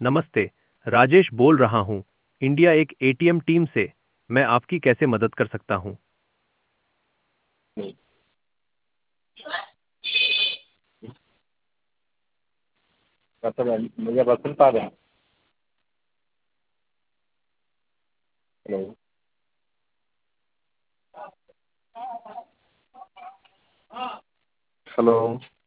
नमस्ते। राजेश बोल रहा हूँ, इंडिया एक एटीएम टीम से। मैं आपकी कैसे मदद कर सकता हूँ? मतलब मुझे बस सुन पा रहे हैं। हेलो। हेलो।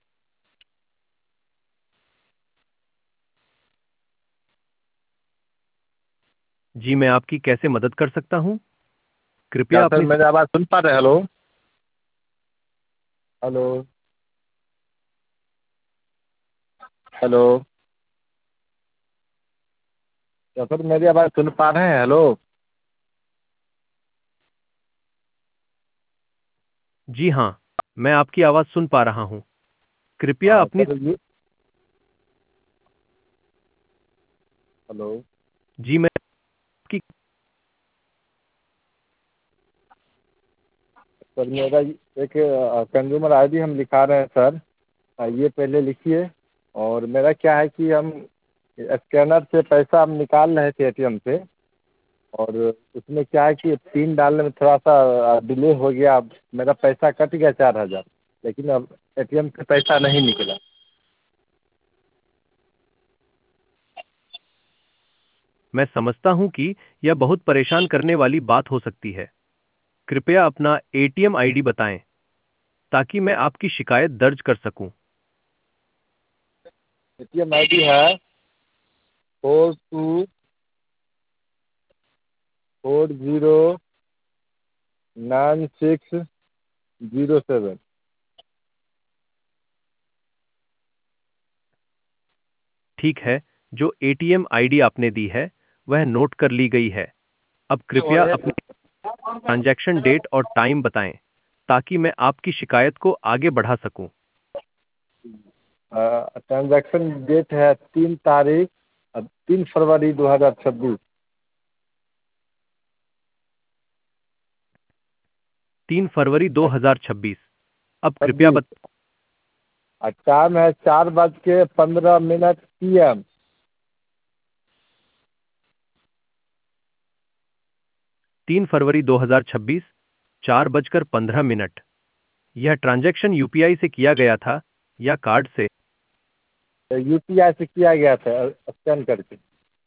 जी, मैं आपकी कैसे मदद कर सकता हूँ? क्या कृपया सर अपनी मेरी आवाज़ सुन पा रहे हैं? हेलो। हेलो। हेलो। क्या सर मेरी आवाज़ सुन पा रहे हैं? हेलो। जी हाँ, मैं आपकी आवाज़ सुन पा रहा हूँ। कृपया हाँ अपनी सर ये। हेलो। जी, मैं आपकी सर मेरा एक कंज्यूमर आईडी हम लिखा रहे हैं सर। ये पहले लिखिए। और मेरा क्या है कि हम स्कैनर से पैसा हम निकाल रहे थे एटीएम से। और उसमें क्या है कि पिन डालने में थोड़ा सा डिले हो गया। अब मेरा पैसा कट गया 4,000। लेकिन अब एटीएम से पैसा नहीं निकला। मैं समझता हूँ कि यह बहुत परेशान करने वाली बात हो सकती है। कृपया अपना एटीएम आईडी बताएं, ताकि मैं आपकी शिकायत दर्ज कर सकूं। एटीएम आईडी है 42409607। ठीक है, जो एटीएम आईडी आपने दी है, वह नोट कर ली गई है। अब कृपया अपनी ट्रांजैक्शन डेट और टाइम बताएं, ताकि मैं आपकी शिकायत को आगे बढ़ा सकूं। ट्रांजैक्शन डेट है 3 तारीख 3 फरवरी 2026। 3 फरवरी 2026। अब कृपया 26। बता। और टाइम है 4:15 PM। 3 फरवरी 2026, 4:15। यह ट्रांजैक्शन यूपीआई से किया गया था या कार्ड से? UPI से किया गया था स्कैन करके।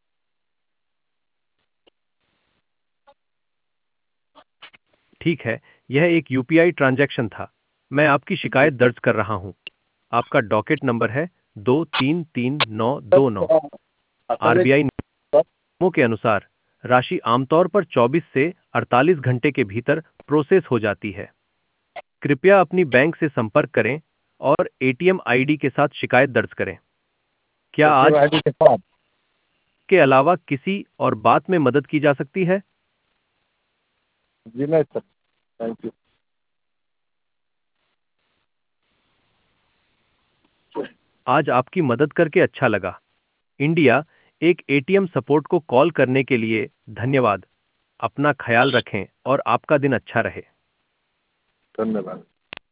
ठीक है, यह एक यूपीआई ट्रांजैक्शन था। मैं आपकी शिकायत दर्ज कर रहा हूं। आपका डॉकेट नंबर है 233929। असल आरबीआई नियमों के अनुसार राशि आमतौर पर 24 से 48 घंटे के भीतर प्रोसेस हो जाती है। कृपया अपनी बैंक से संपर्क करें और एटीएम आईडी के साथ शिकायत दर्ज करें। क्या एटीएम आज आईडी के साथ। के अलावा किसी और बात में मदद की जा सकती है? जी नहीं सर, थैंक यू। आज आपकी मदद करके अच्छा लगा। इंडिया एक एटीएम सपोर्ट को कॉल करने के लिए धन्यवाद। अपना ख्याल रखें और आपका दिन अच्छा रहे। धन्यवाद।